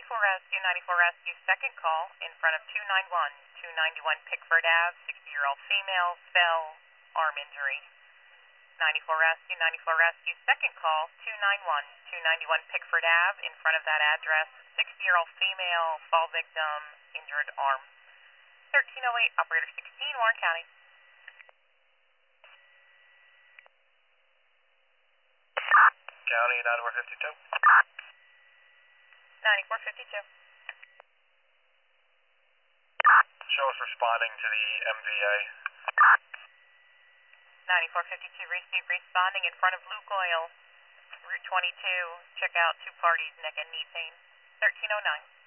94 Rescue, 94 Rescue, second call in front of 291, 291 Pickford Ave, 60-year-old female, fell, arm injury. 94 Rescue, 94 Rescue, second call, 291, 291 Pickford Ave, in front of that address, 60-year-old female, fall victim, injured arm. 1308, Operator 16, Warren County. County, 9452. 9452. Show us responding to the MVA. 9452, receive responding in front of Luke Oil, Route 22, check out two parties, neck and knee pain. 1309.